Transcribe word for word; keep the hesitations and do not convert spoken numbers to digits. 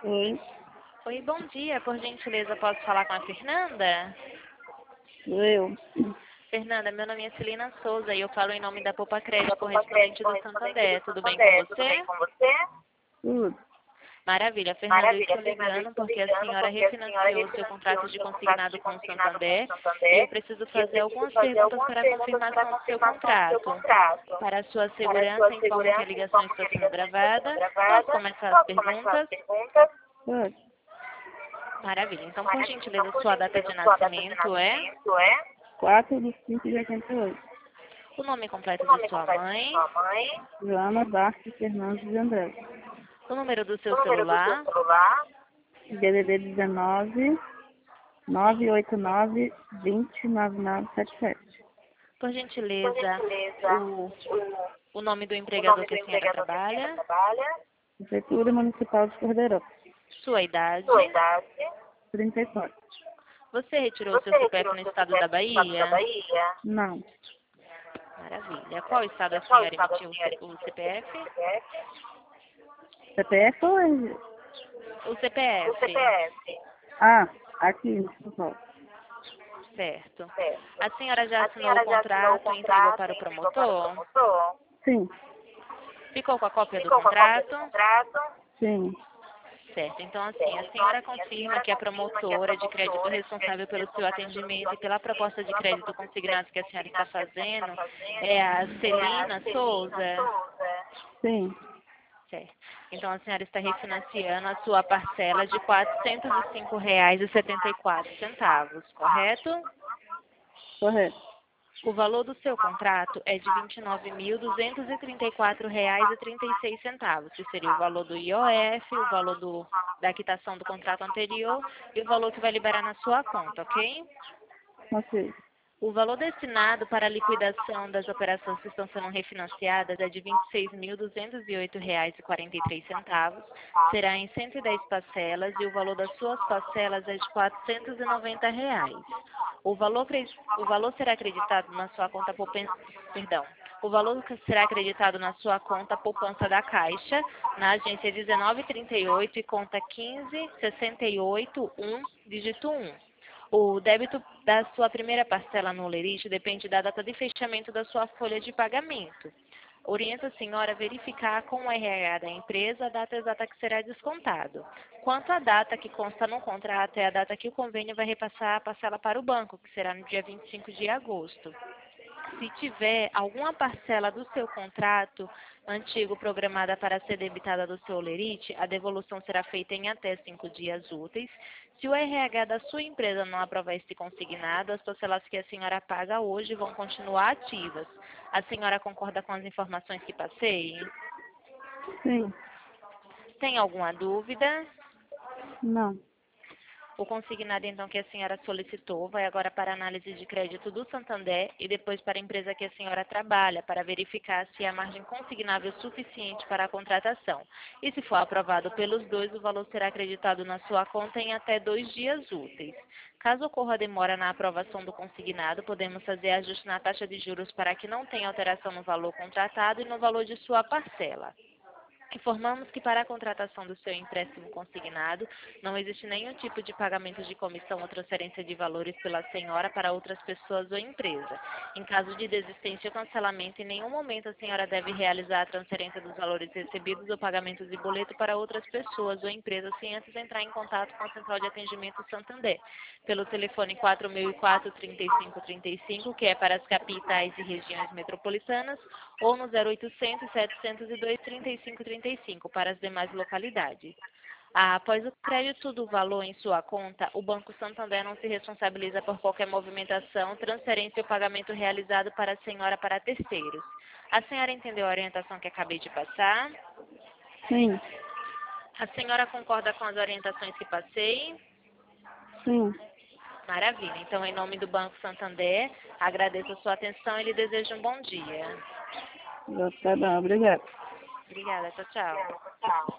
Oi, Oi, bom dia. Por gentileza, posso falar com a Fernanda? sou eu. Fernanda, meu nome é Celina Souza e eu falo em nome da Poupa Crédito correspondente do Santander. Tudo bem com você? Tudo. Maravilha. Fernanda, eu estou ligando porque a senhora refinanciou seu contrato de consignado com o Santander e eu preciso fazer algumas perguntas para a confirmação do seu contrato. Para a sua segurança, informo que a ligação está sendo gravada. Posso começar as perguntas? Pode. Maravilha. Então, por gentileza, sua data de nascimento é? quatro de cinco de oitenta e oito. O nome completo de sua mãe? Joana Barques Fernandes de André. O número do seu celular? D D D dezenove, nove oito nove, vinte, nove nove sete sete. Por gentileza, o, o nome do empregador que a senhora trabalha? Prefeitura Municipal de Cordeirão. Sua idade? trinta e quatro. Você retirou seu C P F no estado da Bahia? Não. Maravilha. Qual estado a senhora emitiu o C- o C P F? C P F ou R G? O C P F. Ah, aqui em São Paulo. Certo. A senhora já assinou o contrato e entregou para o promotor? Sim, Ficou com a cópia do contrato? sim, Certo. Então, assim, a senhora confirma que a promotora de crédito responsável pelo seu atendimento e pela proposta de crédito consignado que a senhora está fazendo é a Celina Souza? sim, Certo. Então, a senhora está refinanciando a sua parcela de quatrocentos e cinco reais e setenta e quatro centavos, correto? correto. O valor do seu contrato é de vinte e nove mil duzentos e trinta e quatro reais e trinta e seis centavos, que seria o valor do I O F, o valor do, da quitação do contrato anterior e o valor que vai liberar na sua conta, ok? Ok, O valor destinado para a liquidação das operações que estão sendo refinanciadas é de vinte e seis mil duzentos e oito reais e quarenta e três centavos, será em cento e dez parcelas e o valor das suas parcelas é de quatrocentos e noventa reais. O valor, cre- o valor será acreditado na sua conta poupança, perdão, o valor que será acreditado na sua conta poupança da Caixa, na agência dezenove trinta e oito e conta quinze sessenta e oito um, dígito um. O débito da sua primeira parcela no Lerite depende da data de fechamento da sua folha de pagamento. Oriento a senhora a verificar com o R H da empresa a data exata que será descontado. Quanto à data que consta no contrato, é a data que o convênio vai repassar a parcela para o banco, que será no dia vinte e cinco de agosto. Se tiver alguma parcela do seu contrato antigo programada para ser debitada do seu Lerite, a devolução será feita em até cinco dias úteis. Se o R H da sua empresa não aprovar esse consignado, as parcelas que a senhora paga hoje vão continuar ativas. A senhora concorda com as informações que passei? sim, Tem alguma dúvida? não, O consignado, então, que a senhora solicitou vai agora para a análise de crédito do Santander e depois para a empresa que a senhora trabalha, para verificar se há margem consignável suficiente para a contratação. E se for aprovado pelos dois, o valor será acreditado na sua conta em até dois dias úteis. Caso ocorra demora na aprovação do consignado, podemos fazer ajuste na taxa de juros para que não tenha alteração no valor contratado e no valor de sua parcela. Informamos que para a contratação do seu empréstimo consignado, não existe nenhum tipo de pagamento de comissão ou transferência de valores pela senhora para outras pessoas ou empresa. Em caso de desistência ou cancelamento, em nenhum momento a senhora deve realizar a transferência dos valores recebidos ou pagamentos de boleto para outras pessoas ou empresas sem antes entrar em contato com a Central de Atendimento Santander, pelo telefone quatro mil e quatro, trinta e cinco trinta e cinco, que é para as capitais e regiões metropolitanas, ou no zero oitocentos, setecentos e dois, trinta e cinco trinta e cinco para as demais localidades. Ah, após o crédito do valor em sua conta, o Banco Santander não se responsabiliza por qualquer movimentação, transferência ou pagamento realizado para a senhora para terceiros. A senhora entendeu a orientação que acabei de passar? sim, A senhora concorda com as orientações que passei? sim. Maravilha. Então, em nome do Banco Santander, agradeço a sua atenção e lhe desejo um bom dia. Tá bom, obrigado. Obrigada. Tchau, tchau.